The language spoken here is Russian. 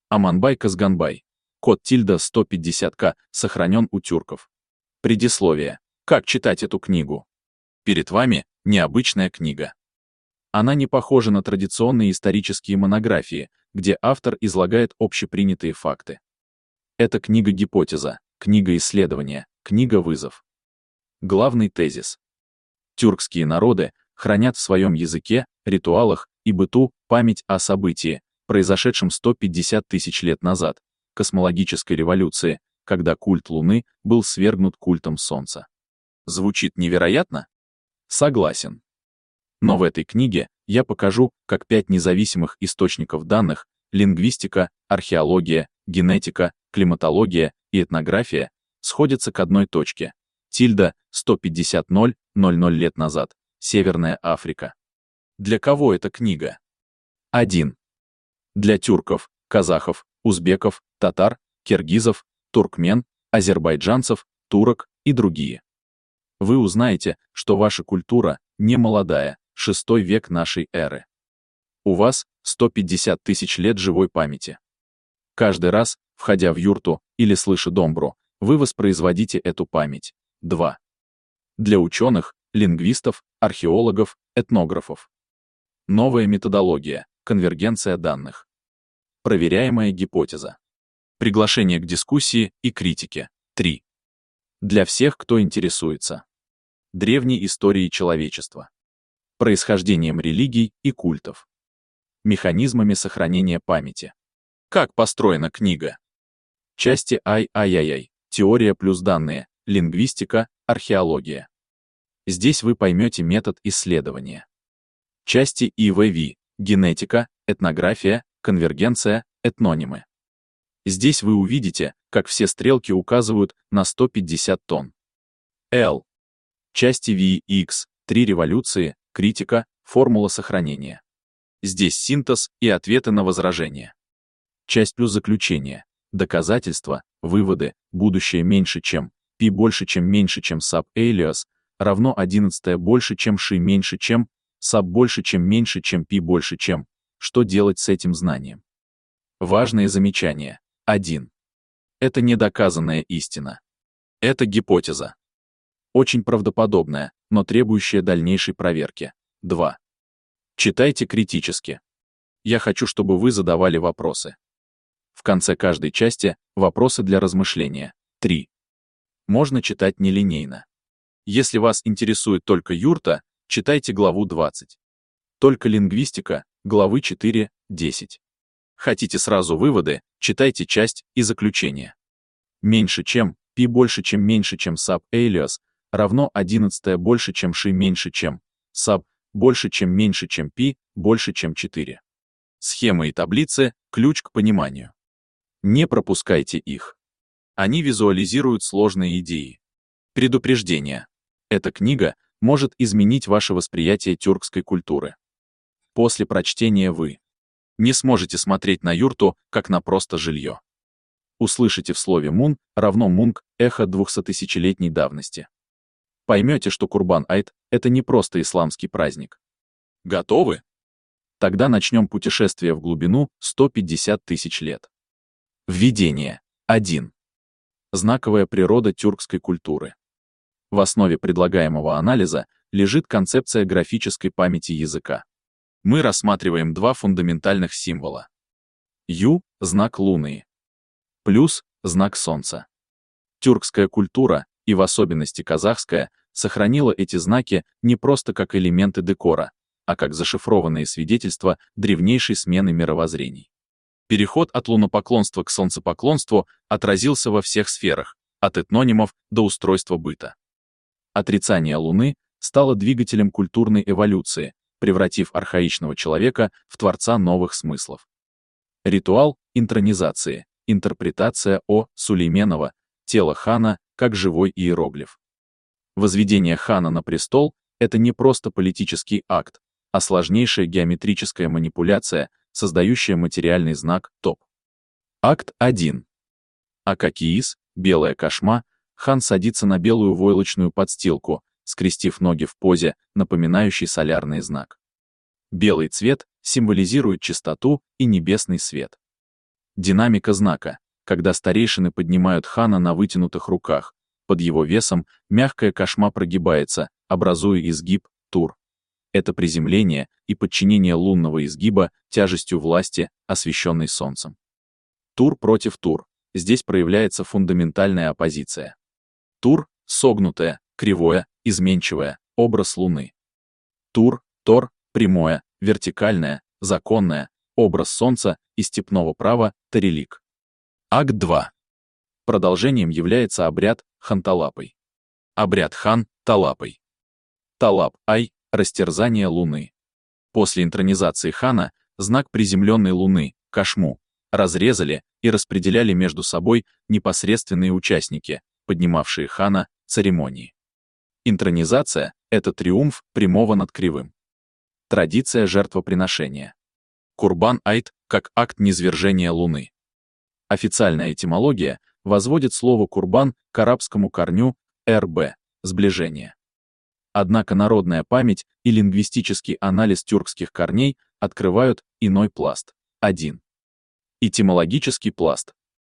Аманбай Казганбай. Код тильда 150К сохранен у тюрков. Предисловие. Как читать эту книгу? Перед вами необычная книга. Она не похожа на традиционные исторические монографии, где автор излагает общепринятые факты. Это книга-гипотеза, книга-исследования, книга-вызов. Главный тезис. Тюркские народы хранят в своем языке, ритуалах и быту память о событии, произошедшем 150 тысяч лет назад, космологической революции, когда культ Луны был свергнут культом Солнца. Звучит невероятно? Согласен. Но в этой книге я покажу, как 5 независимых источников данных — лингвистика, археология, генетика, климатология и этнография — сходятся к одной точке. Тильда 150 лет назад. Северная Африка. Для кого эта книга? 1. Для тюрков, казахов, узбеков, татар, киргизов, туркмен, азербайджанцев, турок и другие. Вы узнаете, что ваша культура не молодая, 6 век нашей эры. У вас 150 тысяч лет живой памяти. Каждый раз, входя в юрту или слыша домбру, вы воспроизводите эту память. 2. Для ученых, лингвистов, археологов, этнографов. Новая методология, конвергенция данных. Проверяемая гипотеза. Приглашение к дискуссии и критике. 3. Для всех, кто интересуется древней историей человечества, происхождением религий и культов, механизмами сохранения памяти. Как построена книга? Части ай-яй-яй, теория плюс данные, лингвистика, археология. Здесь вы поймете метод исследования. Части ИВВ, генетика, этнография, конвергенция, этнонимы. Здесь вы увидите, как все стрелки указывают на 150 тонн. Л. Части VX, 3 революции, критика, формула сохранения. Здесь синтез и ответы на возражения. Часть плюс заключение, доказательства, выводы, будущее меньше чем, π больше чем меньше чем саб элиас, равно 11 больше чем ши меньше чем, саб больше чем меньше чем π больше чем. Что делать с этим знанием? Важные замечания. 1. Это недоказанная истина. Это гипотеза. Очень правдоподобная, но требующая дальнейшей проверки. 2. Читайте критически. Я хочу, чтобы вы задавали вопросы. В конце каждой части вопросы для размышления. 3. Можно читать нелинейно. Если вас интересует только юрта, читайте главу 20. Только лингвистика, главы 4-10. Хотите сразу выводы, читайте часть и заключение. Меньше чем, π больше чем меньше чем саб элиас, равно 11 больше чем ши меньше чем, саб больше чем меньше чем π больше чем 4. Схемы и таблицы – ключ к пониманию. Не пропускайте их. Они визуализируют сложные идеи. Предупреждение. Эта книга может изменить ваше восприятие тюркской культуры. После прочтения вы не сможете смотреть на юрту, как на просто жилье. Услышите в слове «мун» равно «мунг» эхо 200-тысячелетней давности. Поймете, что Курбан-Айт — это не просто исламский праздник. Готовы? Тогда начнем путешествие в глубину 150 тысяч лет. Введение. 1. Знаковая природа тюркской культуры. В основе предлагаемого анализа лежит концепция графической памяти языка. Мы рассматриваем 2 фундаментальных символа. Ю — знак Луны. Плюс — знак Солнца. Тюркская культура, и в особенности казахская, сохранила эти знаки не просто как элементы декора, а как зашифрованные свидетельства древнейшей смены мировоззрений. Переход от лунопоклонства к солнцепоклонству отразился во всех сферах, от этнонимов до устройства быта. Отрицание Луны стало двигателем культурной эволюции, превратив архаичного человека в творца новых смыслов. Ритуал интронизации, интерпретация О. Сулейменова, тело хана как живой иероглиф. Возведение хана на престол — это не просто политический акт, а сложнейшая геометрическая манипуляция, создающая материальный знак ТОП. Акт 1. Акакиис, белая кошма, хан садится на белую войлочную подстилку, скрестив ноги в позе, напоминающей солярный знак. Белый цвет символизирует чистоту и небесный свет. Динамика знака, когда старейшины поднимают хана на вытянутых руках, под его весом мягкая кошма прогибается, образуя изгиб, тур. Это приземление и подчинение лунного изгиба тяжестью власти, освещенной солнцем. Тур против тур. Здесь проявляется фундаментальная оппозиция. Тур — согнутое, кривое, изменчивое, образ Луны. Тур, тор — прямое, вертикальное, законное, образ Солнца и степного права, тарелик. Акт 2. Продолжением является обряд Хан-Талапой. Обряд Хан-Талапой. Талап-Ай — растерзание Луны. После интронизации хана знак приземленной Луны, кошму, разрезали и распределяли между собой непосредственные участники, поднимавшие хана, церемонии. Интронизация — это триумф прямого над кривым. Традиция жертвоприношения. Курбан-Айт как акт низвержения Луны. Официальная этимология возводит слово «курбан» к арабскому корню «рб» — сближение. Однако народная память и лингвистический анализ тюркских корней открывают иной пласт. 1. Этимологический пласт.